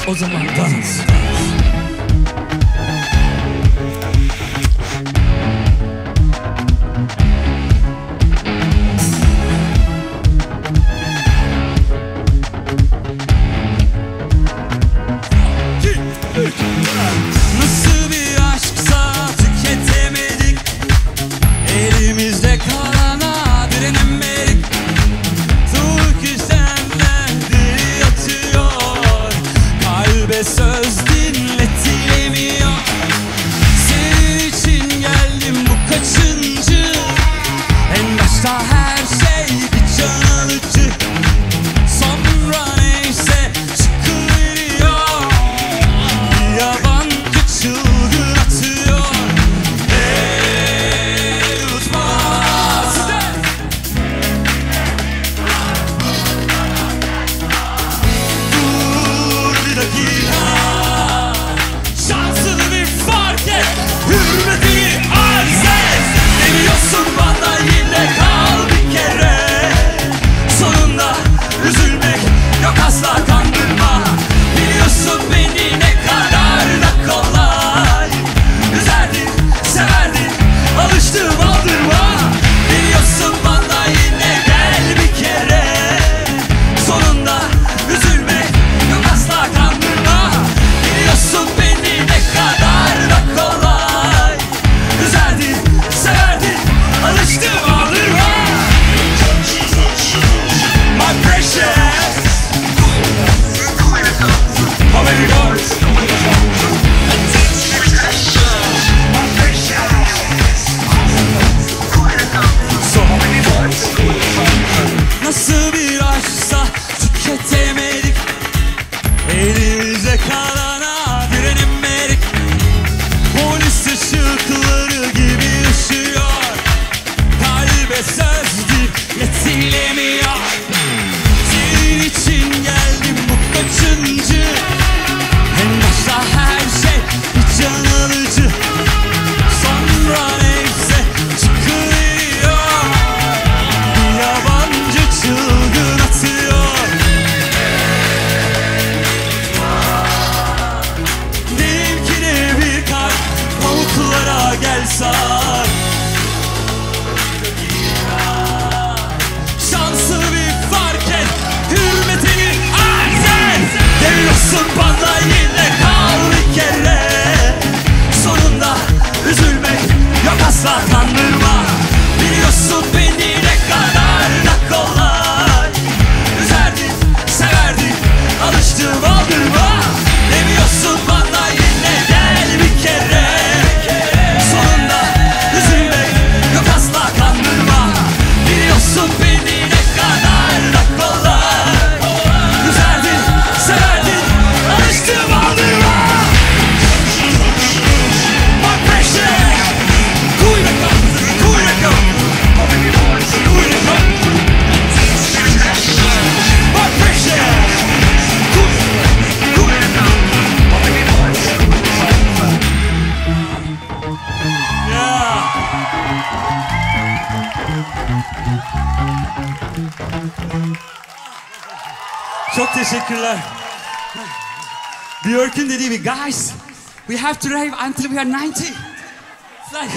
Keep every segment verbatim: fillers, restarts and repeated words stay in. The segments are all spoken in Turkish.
O zaman dans. Nasıl bir aşksa tüketemedik, elimizde kalana direnemedik. Tuğ ki senden diri atıyor, kalbe söz dinletilemiyor. Senin için geldim, bu kaçıncı? En başta her şey bir can alıcı, sonra neyse çıkıveriyor. Yabancı çılgın atıyor. Hey, unutmaz. Dur bir dakika, şansını bir fark et, hürmetini arz et. Demiyorsun bana, yine kal bir kere. Sonunda üzülmek yok, asla kandırma. Biliyorsun beni ne kadar da kolay. Üzerdin, severdin, alıştım aldırma. Biliyorsun bana, yine gel bir kere. Sonunda üzülmek yok, asla kandırma. Biliyorsun beni ne kadar da kolay. Üzerdin, severdin, alıştım aldırma. My precious, how many doors? Nasıl bir aşksa tüketemedik, elimize kalana direnemedik. Polis ışıkları gibi ışıyor, kalbe söz dinletilemiyor. Senin için geldim, bu kaçıncı? En başta her şey bir can alıcı, sonra neyse çıkıveriyor. Bir yabancı çılgın atıyor. Benimki de bir kalp pamuklara gel sar. Şansı bir fark et, hürmetini arz et. Demiyorsun bana, yine kal bir kere. Sonunda üzülmek yok, asla kandırma. Biliyorsun beni ne kadar da kolay. Üzerdin, severdin, alıştım aldırma. Demiyorsun bana, yine gel bir kere. Sonunda üzülmek yok, asla kandırma. Biliyorsun beni ne kadar da kolay. Üzerdin, severdin, alıştım aldırma. My precious, kuyruğa, kuyruğa, kuyruğa. My precious, kuyruğa, kuyruğa. Yeah. Çok teşekkürler. Björk'ün dediği gibi, guys, we have to rave until we are ninety. It's like,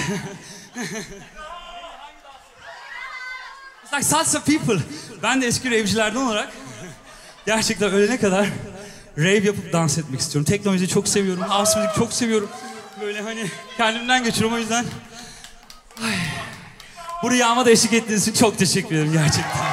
it's like salsa people. Ben de eski rave'cilerden olarak gerçekten ölene kadar rave yapıp dans etmek istiyorum. Teknolojiyi çok seviyorum, house müzik çok seviyorum. Böyle hani kendimden geçiyorum, o yüzden. Ay. Bu rüyama da eşlik ettiğiniz için çok teşekkür ederim gerçekten.